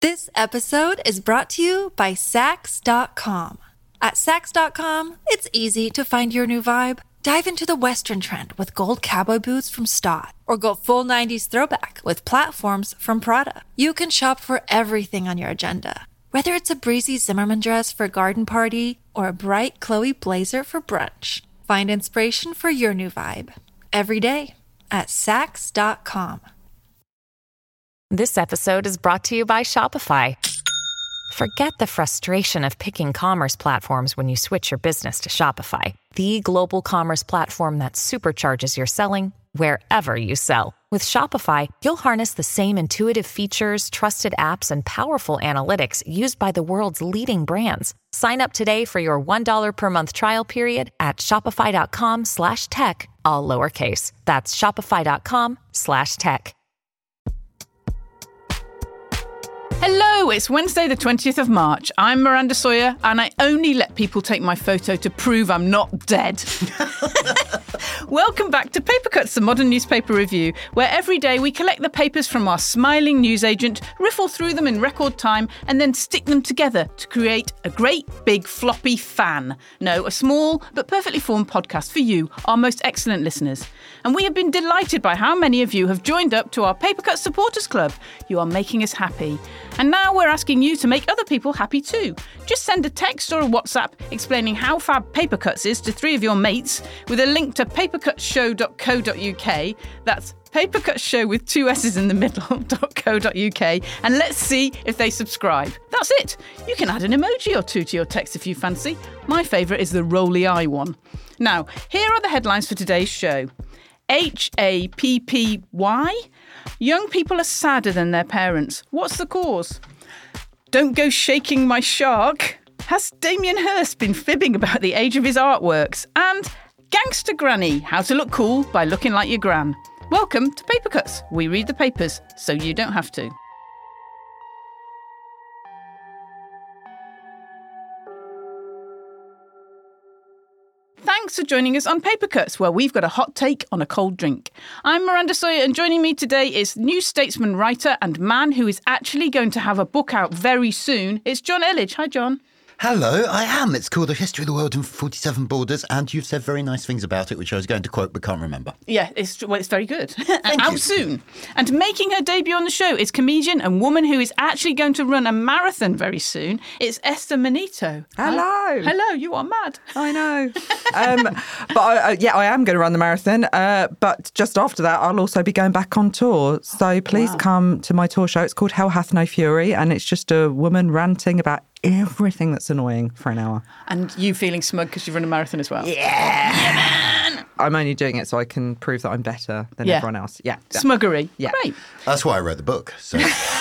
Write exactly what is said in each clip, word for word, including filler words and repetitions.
This episode is brought to you by Sax dot com. At Sax dot com, it's easy to find your new vibe. Dive into the Western trend with gold cowboy boots from Stott, or go full nineties throwback with platforms from Prada. You can shop for everything on your agenda, whether it's a breezy Zimmermann dress for a garden party or a bright Chloe blazer for brunch. Find inspiration for your new vibe every day at Sax dot com. This episode is brought to you by Shopify. Forget the frustration of picking commerce platforms when you switch your business to Shopify, the global commerce platform that supercharges your selling wherever you sell. With Shopify, you'll harness the same intuitive features, trusted apps, and powerful analytics used by the world's leading brands. Sign up today for your one dollar per month trial period at shopify.com slash tech, all lowercase. That's shopify.com slash tech. Hello, it's Wednesday the twentieth of March. I'm Miranda Sawyer, and I only let people take my photo to prove I'm not dead. Welcome back to Paper Cuts, the modern newspaper review, where every day we collect the papers from our smiling newsagent, riffle through them in record time, and then stick them together to create a great big floppy fan. No, a small but perfectly formed podcast for you, our most excellent listeners. And we have been delighted by how many of you have joined up to our Paper Cuts Supporters Club. You are making us happy. And now we're asking you to make other people happy too. Just send a text or a WhatsApp explaining how fab Paper Cuts is to three of your mates with a link to papercuts show dot co dot uk. That's papercutsshow with two S's in the middle .co.uk, and let's see if they subscribe. That's it. You can add an emoji or two to your text if you fancy. My favourite is the rolly eye one. Now, here are the headlines for today's show. H A P P Y? Young people are sadder than their parents. What's the cause? Don't go shaking my shark. Has Damien Hirst been fibbing about the age of his artworks? And Gangster Granny, how to look cool by looking like your gran. Welcome to Paper Cuts. We read the papers so you don't have to. Thanks for joining us on Paper Cuts, where we've got a hot take on a cold drink. I'm Miranda Sawyer, and joining me today is New Statesman writer and man who is actually going to have a book out very soon. It's John Elledge. Hi, John. Hello, I am. It's called A History of the World in forty-seven Borders, and you've said very nice things about it, which I was going to quote but can't remember. Yeah, it's well, it's very good. Thank Out you. soon. And making her debut on the show is comedian and woman who is actually going to run a marathon very soon. It's Esther Manito. Hello. Hi. Hello, you are mad. I know. um, but I, uh, yeah, I am going to run the marathon. Uh, but just after that, I'll also be going back on tour. So please Wow. come to my tour show. It's called Hell Hath No Fury, and it's just a woman ranting about everything that's annoying for an hour. And you feeling smug because you've run a marathon as well. Yeah. I'm only doing it so I can prove that I'm better than Yeah. everyone else. Yeah. yeah. Smuggery. Yeah. Great. That's why I wrote the book. So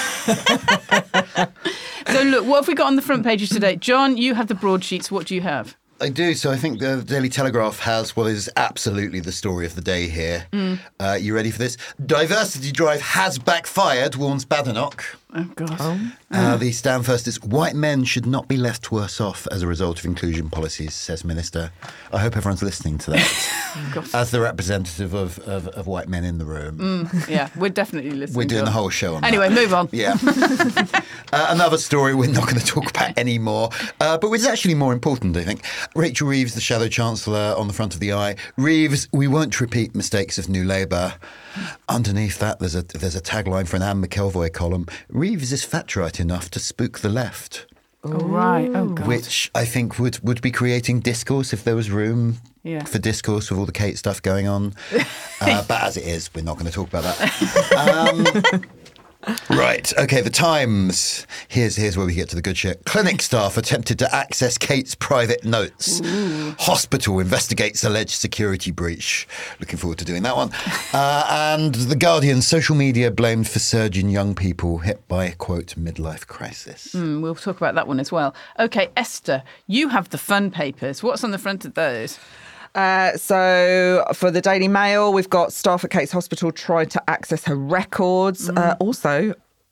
So look, what have we got on the front pages today? John, you have the broadsheets. What do you have? I do. So I think the Daily Telegraph has what is absolutely the story of the day here. Mm. Uh, you ready for this? Diversity drive has backfired, warns Badenoch. Oh, God. Uh, the stand first is white men should not be left worse off as a result of inclusion policies, says Minister. I hope everyone's listening to that. As the representative of, of, of white men in the room. Mm, yeah, we're definitely listening. We're doing John. the whole show on Anyway, that. move on. Yeah. uh, another story we're not going to talk about anymore, uh, but which is actually more important, I think. Rachel Reeves, the Shadow Chancellor, on the front of the eye. Reeves, we won't repeat mistakes of New Labour. Underneath that, there's a there's a tagline for an Anne McElvoy column. Reeves is Thatcherite enough to spook the left. Oh, right. Oh, God. Which I think would, would be creating discourse if there was room Yeah. for discourse with all the Kate stuff going on. Uh, but as it is, we're not going to talk about that. Um, right. OK, the Times. Here's here's where we get to the good shit. Clinic staff attempted to access Kate's private notes. Ooh. Hospital investigates alleged security breach. Looking forward to doing that one. Uh, and The Guardian. Social media blamed for surge in young people hit by, quote, midlife crisis. Mm, we'll talk about that one as well. OK, Esther, you have the fun papers. What's on the front of those? Uh, so for the Daily Mail, we've got staff at Kate's Hospital tried to access her records. Mm. Uh, also,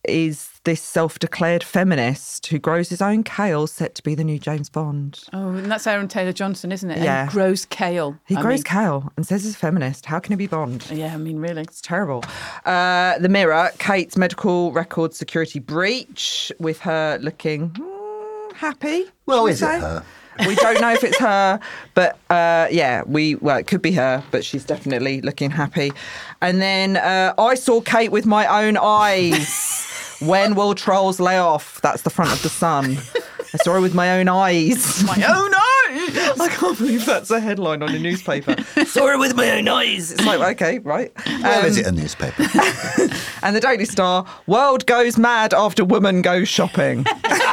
is this self-declared feminist who grows his own kale, set to be the new James Bond. Oh, and that's Aaron Taylor-Johnson, isn't it? Yeah. And he grows kale. He I grows mean, kale and says he's a feminist. How can he be Bond? Yeah, I mean, really. It's terrible. Uh, the Mirror, Kate's medical record security breach, with her looking mm, happy. Well, shall we is it say? her? We don't know if it's her, but uh, yeah, we well, it could be her, but she's definitely looking happy. And then uh, I saw Kate with my own eyes. When will trolls lay off? That's the front of the Sun. I saw her with my own eyes. My own eyes! I can't believe that's a headline on a newspaper. Saw her with my own eyes. It's like, okay, right. Well, Um, is it a newspaper? And the Daily Star, world goes mad after woman goes shopping.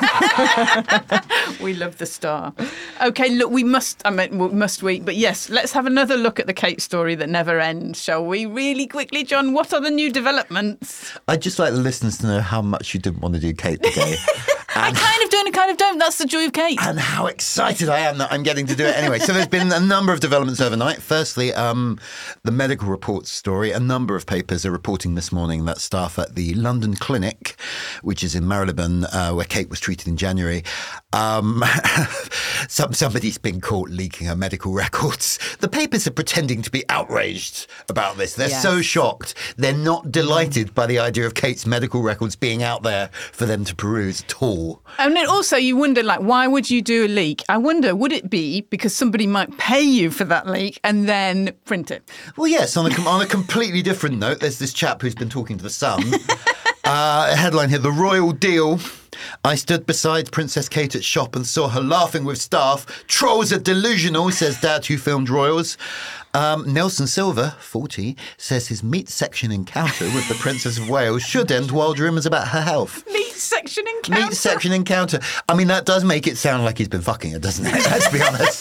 We love the Star. Okay, look, we must, I mean, must we? But yes, let's have another look at the Kate story that never ends, shall we? Really quickly, John, what are the new developments? I'd just like the listeners to know how much you didn't want to do Kate today. I kind of do and I kind of don't. That's the joy of Kate. And how excited I am that I'm getting to do it anyway. So there's been a number of developments overnight. Firstly, um, the medical reports story. A number of papers are reporting this morning that staff at the London Clinic, which is in Marylebone, uh, where Kate was treated in January, um, some, somebody's been caught leaking her medical records. The papers are pretending to be outraged about this. They're Yes. so shocked. They're not delighted by the idea of Kate's medical records being out there for them to peruse at all. And then also you wonder, like, why would you do a leak? I wonder, would it be because somebody might pay you for that leak and then print it? Well, yes, on a, com- on a completely different note, there's this chap who's been talking to The Sun. uh, a headline here, The Royal Deal. I stood beside Princess Kate at shop and saw her laughing with staff. Trolls are delusional, says Dad who filmed Royals. Um, Nelson Silver, forty, says his meat section encounter with the Princess of Wales should end wild rumours about her health. Meat section encounter. Meat section encounter. I mean, that does make it sound like he's been fucking her, doesn't it? Let's be honest.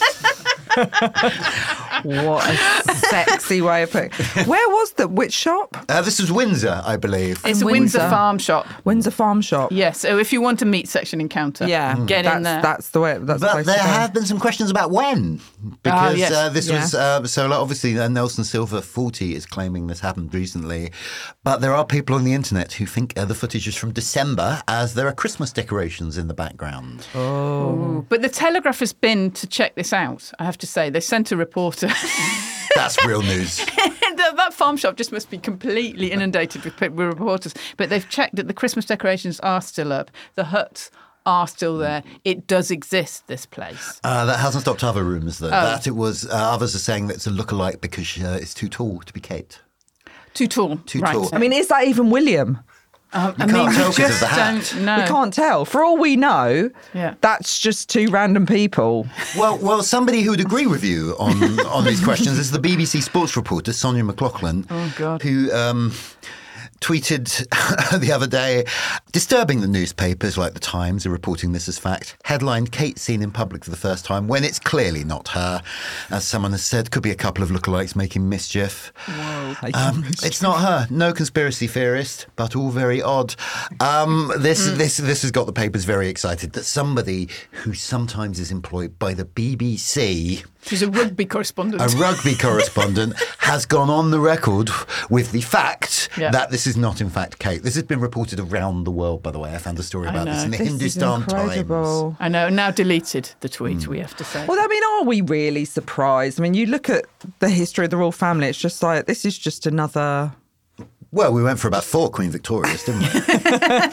What a sexy way of putting it. Where was the, which shop? Uh, this was Windsor, I believe. It's a In Windsor Windsor. farm shop. Windsor Farm Shop. Yes, so if you want a meat section encounter, Yeah, get that's, in there. That's the way. That's the But place there to go. have been some questions about when, because yes. uh, this Yeah. was uh, so like, obviously uh, Nelson Silver, forty, is claiming this happened recently, but there are people on the internet who think uh, the footage is from December, as there are Christmas decorations in the background. Ooh. But the Telegraph has been to check this out, I have to say. They sent a reporter. That's real news. that, that farm shop just must be completely inundated with, pe- with reporters. But they've checked that the Christmas decorations are still up. The huts are still there. It does exist, this place. Uh, that hasn't stopped other rumours, though. Oh. That it was uh, others are saying that it's a lookalike because uh, it's too tall to be Kate. Too tall. Too right. tall. I mean, is that even William? Um, I can't mean, tell we 'cause of just the hat. don't know. We can't tell. For all we know, Yeah. that's just two random people. Well, well, somebody who would agree with you on on these questions is the B B C sports reporter Sonia McLaughlin, Oh, God. who um, tweeted the other day, disturbing the newspapers like the Times are reporting this as fact. Headline: Kate seen in public for the first time when it's clearly not her. As someone has said, could be a couple of lookalikes making mischief. Um, it's not her. No conspiracy theorist, but all very odd. Um, this this this has got the papers very excited that somebody who sometimes is employed by the B B C, She's a rugby correspondent. a rugby correspondent, has gone on the record with the fact Yeah. that this is not in fact Kate. This has been reported around the world, by the way. I found a story I about this know. in the This Hindustan is incredible. Times. I know, now deleted the tweet, we have to say. Well, I mean, are we really surprised? I mean, you look at the history of the royal family, it's just like, this is just another... Well, we went for about four Queen Victorias, didn't we?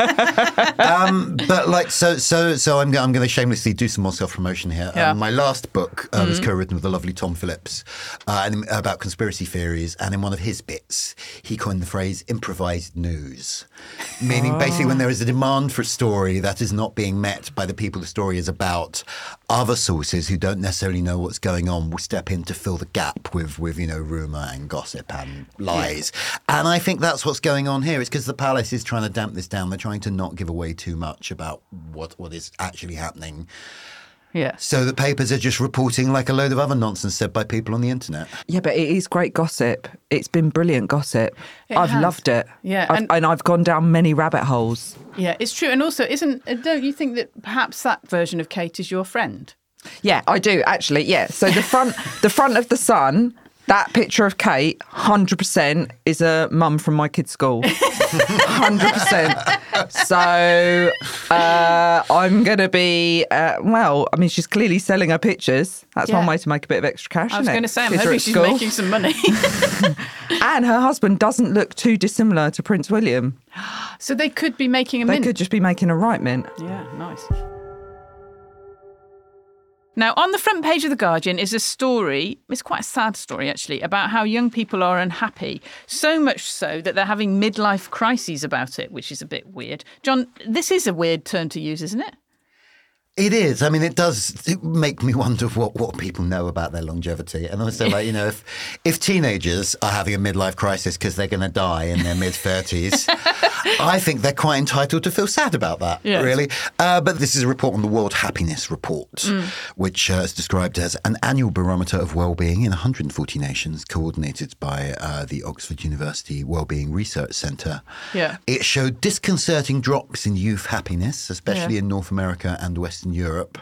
um, but like, so, so, so I'm, go- I'm going to shamelessly do some more self-promotion here. Yeah. Um, my last book uh, was co-written with the lovely Tom Phillips, uh, and about conspiracy theories. And in one of his bits, he coined the phrase "improvised news," meaning basically when there is a demand for a story that is not being met by the people the story is about, other sources who don't necessarily know what's going on will step in to fill the gap with, with you know, rumour and gossip and lies. And I think that's what's going on here. It's because the palace is trying to damp this down. They're trying to not give away too much about what, what is actually happening. Yeah. So the papers are just reporting like a load of other nonsense said by people on the internet. Yeah, but it is great gossip. It's been brilliant gossip. It I've has. loved it. Yeah, I've, and- and I've gone down many rabbit holes. Yeah, it's true. And also, isn't uh, don't you think that perhaps that version of Kate is your friend? Yeah, I do actually. Yeah. So the front, the front of the Sun, that picture of Kate, one hundred percent is a mum from my kids' school. one hundred percent. So uh, I'm going to be, uh, well, I mean, she's clearly selling her pictures. That's Yeah. one way to make a bit of extra cash, I was isn't going it? to say, I'm Kids are hoping at she's school. making some money. And her husband doesn't look too dissimilar to Prince William. So they could be making a They mint. could just be making a right mint. Yeah, nice. Now, on the front page of The Guardian is a story, it's quite a sad story actually, about how young people are unhappy. So much so that they're having midlife crises about it, which is a bit weird. John, this is a weird term to use, isn't it? It is. I mean, it does make me wonder what, what people know about their longevity. And also, like, you know, if if teenagers are having a midlife crisis because they're going to die in their mid-thirties, I think they're quite entitled to feel sad about that, Yes. really. Uh, but this is a report on the World Happiness Report, mm. which uh, is described as an annual barometer of well-being in one hundred forty nations, coordinated by uh, the Oxford University Wellbeing Research Centre. Yeah. It showed disconcerting drops in youth happiness, especially Yeah. in North America and Western Europe.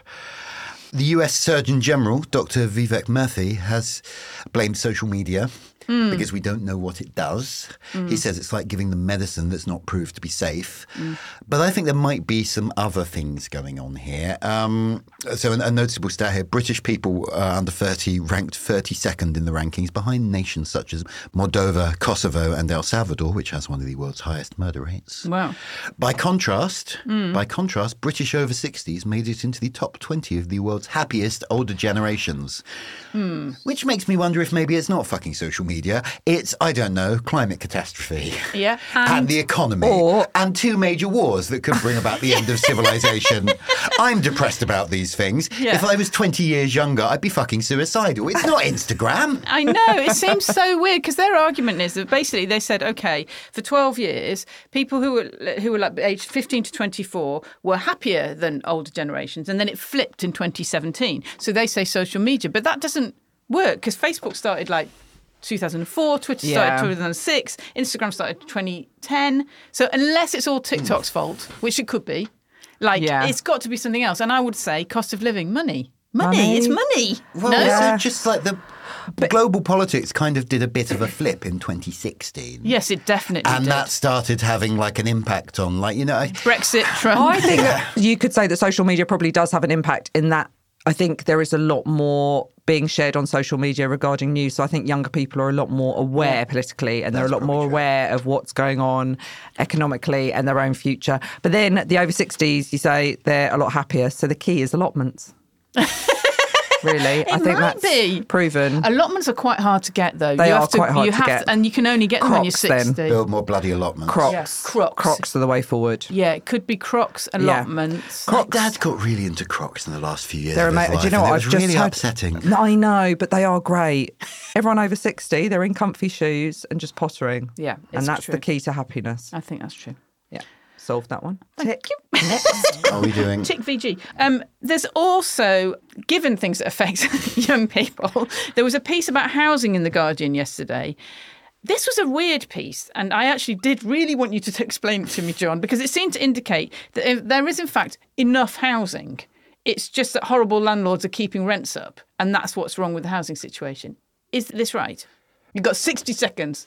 The U S Surgeon General, Doctor Vivek Murthy, has blamed social media mm. because we don't know what it does. Mm. He says it's like giving them medicine that's not proved to be safe. Mm. But I think there might be some other things going on here. Um, so a, a noticeable stat here, British people uh, under thirty ranked thirty-second in the rankings behind nations such as Moldova, Kosovo and El Salvador, which has one of the world's highest murder rates. Wow. By contrast, mm. by contrast, British over sixties made it into the top twenty of the world's happiest older generations. Mm. Which makes me wonder if maybe it's not fucking social media. It's, I don't know, climate catastrophe. Yeah. And, And, the economy. Or- and two major wars that could bring about the end of civilization. I'm depressed about these things. Yeah. If I was twenty years younger, I'd be fucking suicidal. It's not Instagram. I know, it seems so weird because their argument is that basically they said, OK, for twelve years, people who were who were like aged fifteen to twenty-four were happier than older generations. And then it flipped in twenty seventeen. So they say social media, but that doesn't work because Facebook started like two thousand four, Twitter started Yeah. two thousand six, Instagram started twenty ten. So unless it's all TikTok's fault, which it could be, like Yeah. it's got to be something else. And I would say cost of living, money. Money, Money. it's money. Well, no? so just like the global politics kind of did a bit of a flip in twenty sixteen. Yes, it definitely And did. that started having like an impact on, like, you know, I- Brexit, Trump. I think that you could say that social media probably does have an impact in that I think there is a lot more being shared on social media regarding news. So I think younger people are a lot more aware Yeah. politically and they're That's a lot probably more true. aware of what's going on economically and their own future. But then the over sixties, you say they're a lot happier. So the key is allotments. Really, I think might that's be. proven. Allotments are quite hard to get, though. They you are have to, quite hard you to have get. and you can only get them when you're Crocs, then. sixty. build more bloody allotments. Crocs. Yeah, Crocs. Crocs are the way forward. Yeah, it could be Crocs allotments. My dad got really into Crocs in the last few years They're of his amazing. life, Do you know and what? it I've was just really had- upsetting. No, I know, but they are great. Everyone over sixty, they're in comfy shoes and just pottering. Yeah, it's and that's true. the key to happiness. I think that's true. Yeah, solved that one. Thank you. What are we doing? Tick V G. Um, there's also, given things that affect young people, there was a piece about housing in The Guardian yesterday. This was a weird piece, and I actually did really want you to t- explain it to me, John, because it seemed to indicate that if there is, in fact, enough housing. It's just that horrible landlords are keeping rents up, and that's what's wrong with the housing situation. Is this right? You've got sixty seconds.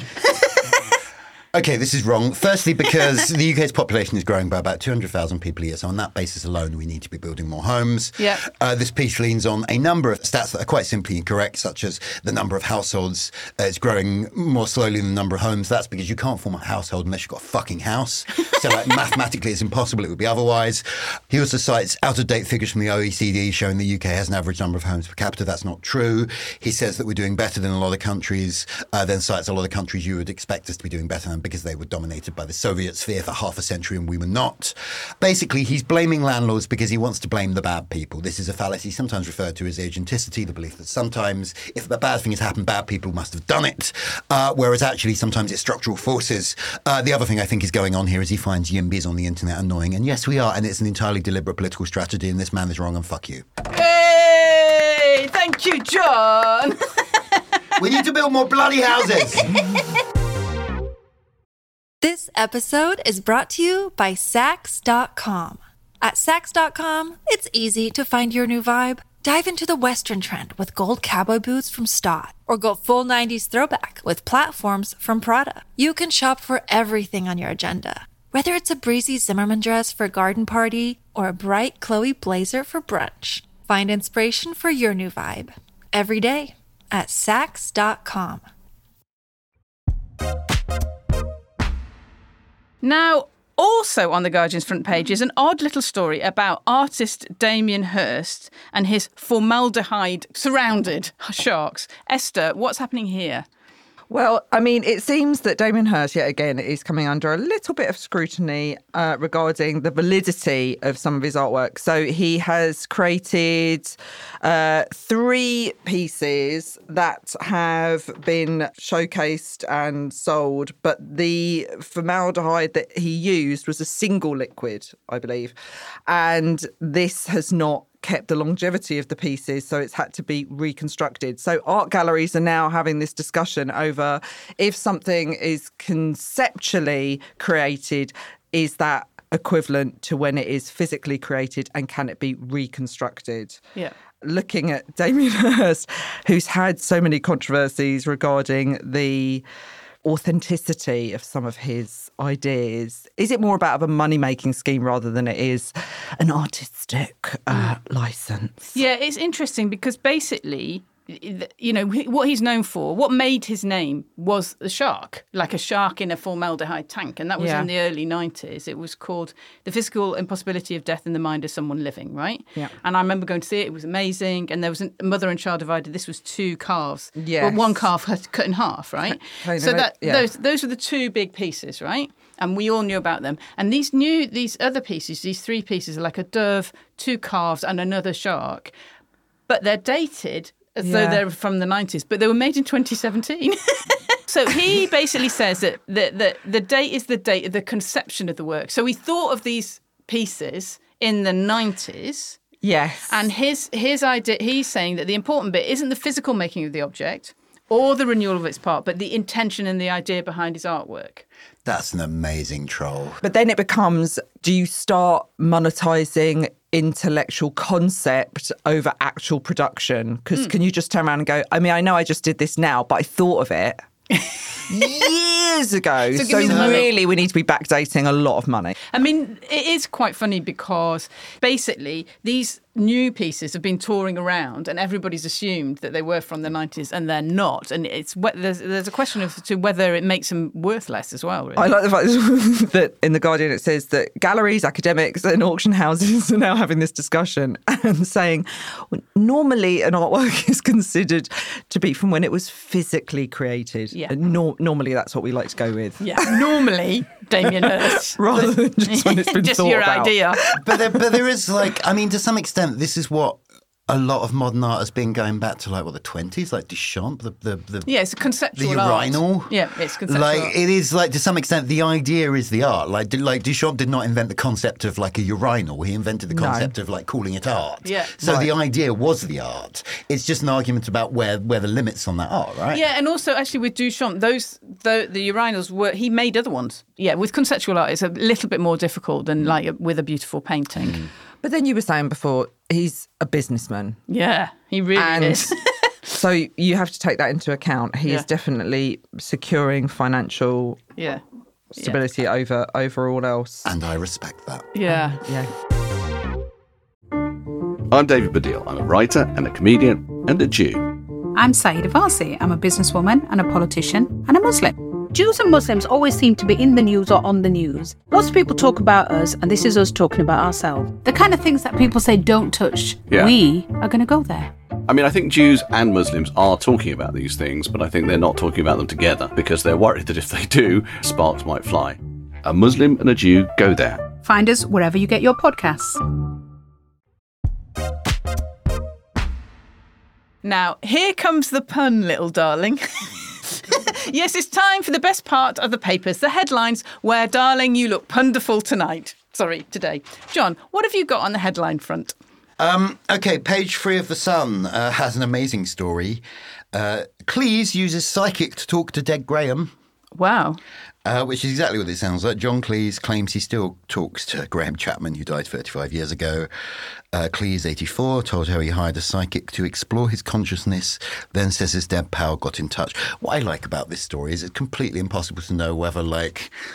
Okay, this is wrong. Firstly, because the U K's population is growing by about two hundred thousand people a year. So on that basis alone, we need to be building more homes. Yeah. Uh, this piece leans on a number of stats that are quite simply incorrect, such as the number of households uh, is growing more slowly than the number of homes. That's because you can't form a household unless you've got a fucking house. So like, mathematically, it's impossible. It would be otherwise. He also cites out-of-date figures from the O E C D showing the U K has an average number of homes per capita. That's not true. He says that we're doing better than a lot of countries, uh, then cites a lot of countries you would expect us to be doing better than because they were dominated by the Soviet sphere for half a century and we were not. Basically, he's blaming landlords because he wants to blame the bad people. This is a fallacy sometimes referred to as agenticity, the belief that sometimes if a bad thing has happened, bad people must have done it, uh, whereas actually sometimes it's structural forces. Uh, the other thing I think is going on here is he finds yimbys on the internet annoying, and yes, we are, and it's an entirely deliberate political strategy, and this man is wrong, and fuck you. Hey! Thank you, John. We need to build more bloody houses! This episode is brought to you by Sax dot com. At Sax dot com, it's easy to find your new vibe. Dive into the Western trend with gold cowboy boots from Stott, or go full nineties throwback with platforms from Prada. You can shop for everything on your agenda, Whether it's a breezy Zimmermann dress for a garden party or a bright Chloe blazer for brunch, find inspiration for your new vibe every day at Saks dot com. Now, also on The Guardian's front page is an odd little story about artist Damien Hirst and his formaldehyde-surrounded sharks. Esther, what's happening here? Well, I mean, it seems that Damien Hirst, yet again, is coming under a little bit of scrutiny uh, regarding the validity of some of his artwork. So he has created uh, three pieces that have been showcased and sold, but the formaldehyde that he used was a single liquid, I believe. And this has not kept the longevity of the pieces, so it's had to be reconstructed. So art galleries are now having this discussion over if something is conceptually created, is that equivalent to when it is physically created, and can it be reconstructed? Yeah. Looking at Damien Hirst, who's had so many controversies regarding the authenticity of some of his ideas. Is it more about a money-making scheme rather than it is an artistic uh, license? Yeah, it's interesting because basically, you know, what he's known for, what made his name was the shark, like a shark in a formaldehyde tank. And that was Yeah. in the early nineties. It was called The Physical Impossibility of Death in the Mind of Someone Living, right? Yeah. And I remember going to see it. It was amazing. And there was a mother and child divided. This was two calves. Yes. Well, one calf had cut in half, right? I so know, that yeah. those those were the two big pieces, right? And we all knew about them. And these new, these other pieces, these three pieces are like a dove, two calves and another shark. But they're dated as Yeah. though they're from the nineties, but they were made in twenty seventeen. So he basically says that the, the, the date is the date of the conception of the work. So he thought of these pieces in the nineties. Yes. And his his idea, he's saying that the important bit isn't the physical making of the object or the renewal of its part, but the intention and the idea behind his artwork. That's an amazing troll. But then it becomes, do you start monetizing intellectual concept over actual production? Because Mm. can you just turn around and go, I mean, I know I just did this now, but I thought of it years ago. So So, give me the money. really, we need to be backdating a lot of money. I mean, it is quite funny because basically these new pieces have been touring around and everybody's assumed that they were from the nineties and they're not. And it's there's, there's a question of to whether it makes them worth less as well, really. I like the fact that in The Guardian it says that galleries, academics and auction houses are now having this discussion and saying well, normally an artwork is considered to be from when it was physically created. Yeah. And nor- normally that's what we like to go with. Yeah, normally, Damien Hirst. Rather than just when it's been Just thought your about. idea. But there, but there is like, I mean, to some extent, this is what a lot of modern art has been going back to, like, what, the twenties, like Duchamp, the the, the Yeah, it's a conceptual the art. urinal. Yeah, it's conceptual Like art. it is like to some extent the idea is the art. Like like Duchamp did not invent the concept of like a urinal. He invented the No. concept of like calling it art. Yeah. So Right. the idea was the art. It's just an argument about where where the limits on that are, right? Yeah, and also actually with Duchamp, those the, the urinals were he made other ones. Yeah, with conceptual art, it's a little bit more difficult than like with a beautiful painting. But then you were saying before, he's a businessman. Yeah, he really And is. so you have to take that into account. He Yeah. is definitely securing financial Yeah, stability over over all else. And I respect that. yeah. Yeah. I'm David Baddiel. I'm a writer and a comedian and a Jew. I'm Saida Varsi. I'm a businesswoman and a politician and a Muslim. Jews and Muslims always seem to be in the news or on the news. Lots of people talk about us, and this is us talking about ourselves. The kind of things that people say don't touch, Yeah. we are going to go there. I mean, I think Jews and Muslims are talking about these things, but I think they're not talking about them together because they're worried that if they do, sparks might fly. A Muslim and a Jew go there. Find us wherever you get your podcasts. Now, here comes the pun, little darling. Yes, it's time for the best part of the papers, the headlines, where, darling, you look punderful tonight. Sorry, today. John, what have you got on the headline front? Um, okay, page three of The Sun uh, has an amazing story. Uh, Cleese uses psychic to talk to dead Graham. Wow. Uh, which is exactly what it sounds like. John Cleese claims he still talks to Graham Chapman, who died thirty-five years ago. Uh, Cleese, eighty-four, told how he hired a psychic to explore his consciousness, then says his dead pal got in touch. What I like about this story is it's completely impossible to know whether, like,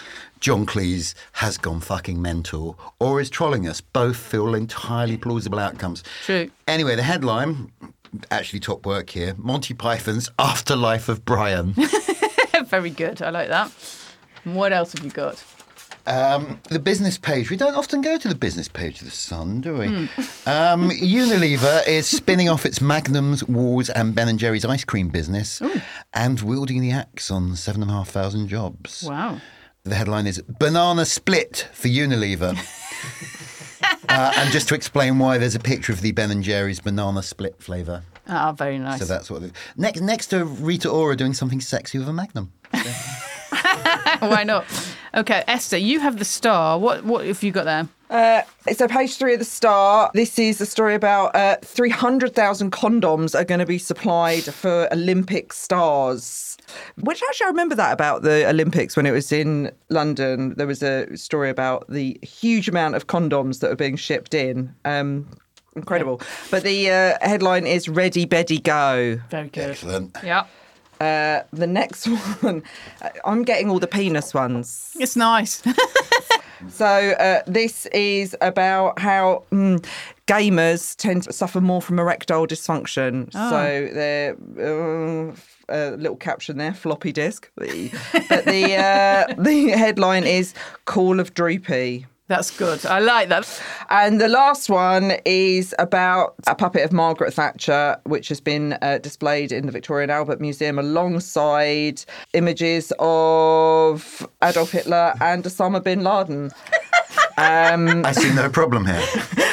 John Cleese has gone fucking mental or is trolling us. Both feel entirely plausible outcomes. True. Anyway, the headline, actually top work here, Monty Python's Afterlife of Brian. Very good. I like that. And what else have you got? Um, the business page. We don't often go to the business page of The Sun, do we? Mm. Um, Unilever is spinning off its Magnums, Wars and Ben and Jerry's ice cream business Ooh. and wielding the axe on seven and a half thousand jobs. Wow. The headline is Banana Split for Unilever. uh, and just to explain why, there's a picture of the Ben and Jerry's banana split flavour. Ah, oh, very nice. So that's what... Next, next to Rita Ora doing something sexy with a Magnum. So. Why not? Okay, Esther, you have the Star. What what have you got there? Uh, so page three of the Star, this is a story about uh, three hundred thousand condoms are going to be supplied for Olympic stars. Which actually I remember that about the Olympics when it was in London. There was a story about the huge amount of condoms that are being shipped in. Um, incredible. But the uh, headline is Ready, Beddy, Go. Very good. Excellent. Yeah. Uh, the next one, I'm getting all the penis ones. It's nice. So uh, this is about how mm, gamers tend to suffer more from erectile dysfunction. Oh. So they're uh, a little caption there, floppy disk. But the uh, the headline is Call of Droopy. That's good. I like that. And the last one is about a puppet of Margaret Thatcher, which has been uh, displayed in the Victoria and Albert Museum alongside images of Adolf Hitler and Osama bin Laden. Um, I see no problem here.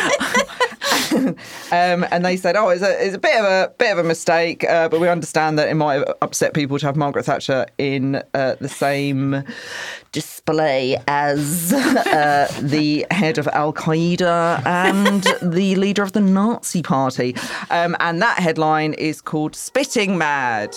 um, and they said, "Oh, it's a it's a bit of a bit of a mistake, uh, but we understand that it might have upset people to have Margaret Thatcher in uh, the same display as uh, the head of Al Qaeda and the leader of the Nazi Party." Um, and that headline is called "Spitting Mad."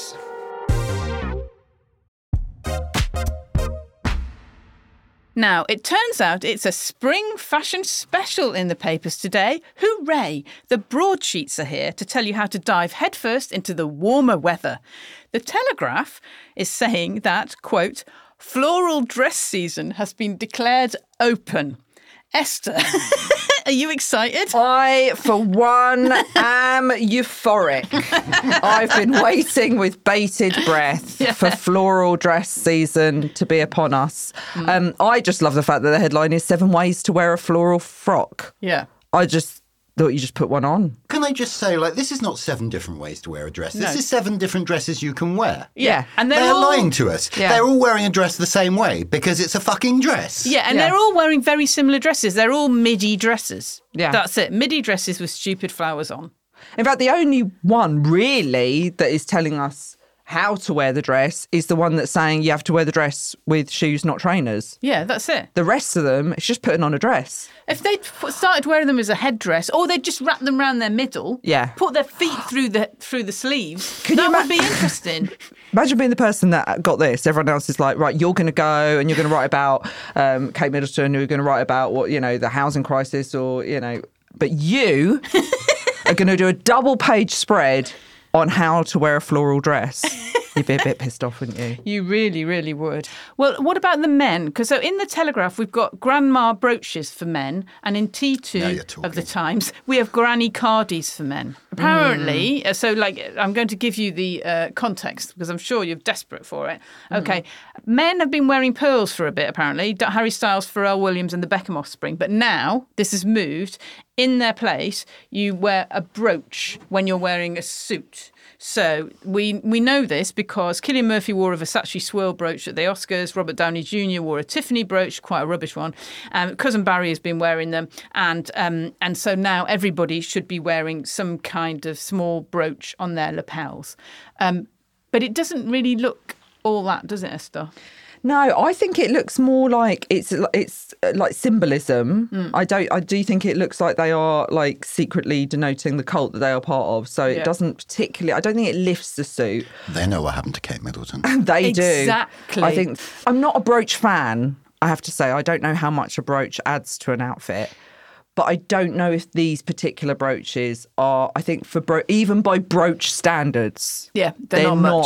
Now, it turns out it's a spring fashion special in the papers today. Hooray! The broadsheets are here to tell you how to dive headfirst into the warmer weather. The Telegraph is saying that, quote, floral dress season has been declared open. Esther, are you excited? I, for one, am euphoric. I've been waiting with bated breath yeah. for floral dress season to be upon us. Mm. Um, I just love the fact that the headline is seven ways to wear a floral frock. Yeah. I just thought you just put one on. Can I just say, like, this is not seven different ways to wear a dress. This no. is seven different dresses you can wear. Yeah. And they're, they're all... lying to us. Yeah. They're all wearing a dress the same way because it's a fucking dress. Yeah, and yeah. they're all wearing very similar dresses. They're all midi dresses. Yeah. That's it. Midi dresses with stupid flowers on. In fact, the only one really that is telling us how to wear the dress is the one that's saying you have to wear the dress with shoes, not trainers. Yeah, that's it. The rest of them, it's just putting on a dress. If they started wearing them as a headdress, or they'd just wrap them around their middle, yeah, put their feet through the through the sleeves, Can that you ma- would be interesting. Imagine being the person that got this. Everyone else is like, right, you're going to go and you're going to write about um, Kate Middleton, you're going to write about what, you know, the housing crisis, or, you know, but you are going to do a double page spread on how to wear a floral dress. You'd be a bit pissed off, wouldn't you? You really, really would. Well, what about the men? Because so in the Telegraph, we've got grandma brooches for men, and in T two of the Times, we have granny cardies for men. Apparently, mm. so like, I'm going to give you the uh, context because I'm sure you're desperate for it. Okay, mm. men have been wearing pearls for a bit, apparently. Harry Styles, Pharrell Williams and the Beckham Offspring. But now this has moved. In their place, you wear a brooch when you're wearing a suit. So we we know this because Cillian Murphy wore a Versace swirl brooch at the Oscars. Robert Downey Junior wore a Tiffany brooch, quite a rubbish one. Um, Cousin Barry has been wearing them. And um, and so now everybody should be wearing some kind of small brooch on their lapels. Um, but it doesn't really look all that, does it, Esther? No, I think it looks more like it's it's like symbolism. Mm. I don't. I do think it looks like they are like secretly denoting the cult that they are part of. So yeah. it doesn't particularly. I don't think it lifts the suit. They know what happened to Kate Middleton. They do. Exactly. I think I'm not a brooch fan. I have to say I don't know how much a brooch adds to an outfit. But I don't know if these particular brooches are. I think for bro- even by brooch standards, yeah, they're, they're not, not much.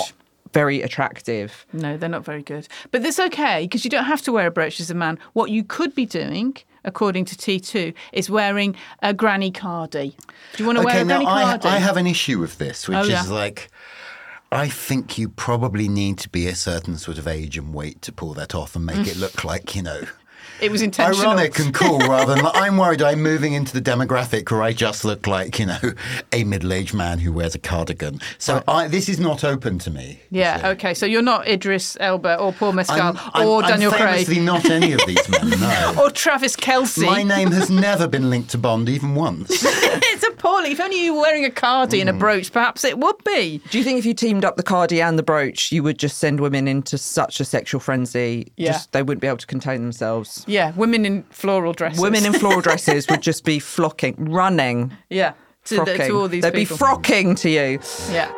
very attractive. No, they're not very good. But that's okay, because you don't have to wear a brooch as a man. What you could be doing, according to T two, is wearing a granny cardie. Do you want to okay, wear a now granny I, cardie? I have an issue with this, which Oh, yeah. is like, I think you probably need to be a certain sort of age and weight to pull that off and make it look like, you know, It was intentional. ironic and cool, rather than like, I'm worried I'm moving into the demographic where I just look like, you know, a middle-aged man who wears a cardigan. So I, this is not open to me. Yeah, you see. okay. So you're not Idris Elba or Paul Mescal I'm, I'm, or Daniel I'm famously Craig not any of these men, no. or Travis Kelce. My name has never been linked to Bond, even once. It's appalling. If only you were wearing a cardie and a brooch, perhaps it would be. Do you think if you teamed up the cardie and the brooch, you would just send women into such a sexual frenzy? Yeah. Just, they wouldn't be able to contain themselves. Yeah, women in floral dresses. Women in floral dresses would just be flocking, running, yeah, to, the, frocking. to all these They'd people. be frocking to you. Yeah.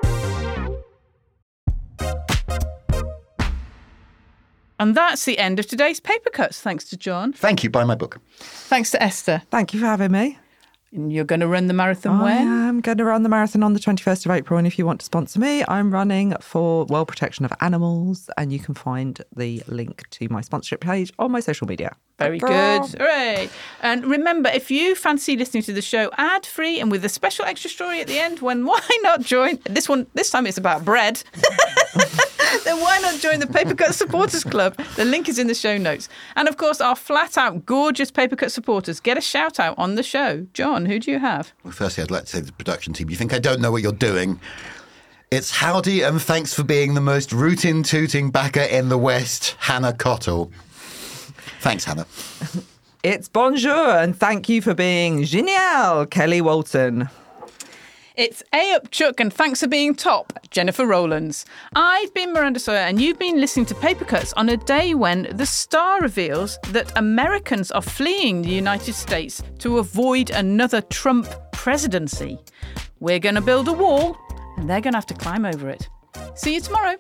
And that's the end of today's Paper Cuts. Thanks to John. Thank you, buy my book. Thanks to Esther. Thank you for having me. And you're going to run the marathon I when? am going to run the marathon on the twenty-first of April. And if you want to sponsor me, I'm running for World Protection of Animals. And you can find the link to my sponsorship page on my social media. Very Girl. good. Hooray. And remember, if you fancy listening to the show ad-free and with a special extra story at the end, when why not join? This one, this time it's about bread. Then why not join the Paper Cut Supporters Club? The link is in the show notes. And of course, our flat-out gorgeous Paper Cut supporters get a shout-out on the show. John, who do you have? Well, firstly, I'd like to say to the production team, you think I don't know what you're doing? It's howdy and thanks for being the most rootin'-tooting backer in the West, Hannah Cottle. Thanks, Hannah. It's bonjour and thank you for being genial, Kelly Walton. It's A Up Chuck and thanks for being top, Jennifer Rowlands. I've been Miranda Sawyer and you've been listening to Paper Cuts on a day when the Star reveals that Americans are fleeing the United States to avoid another Trump presidency. We're going to build a wall and they're going to have to climb over it. See you tomorrow.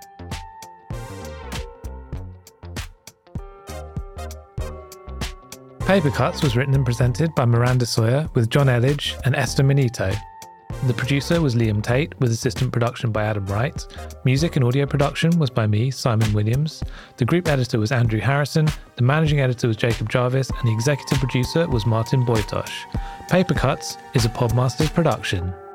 Paper Cuts was written and presented by Miranda Sawyer with John Elledge and Esther Minito. The producer was Liam Tate, with assistant production by Adam Wright. Music and audio production was by me, Simon Williams. The group editor was Andrew Harrison. The managing editor was Jacob Jarvis. And the executive producer was Martin Boytosh. Paper Cuts is a Podmasters production.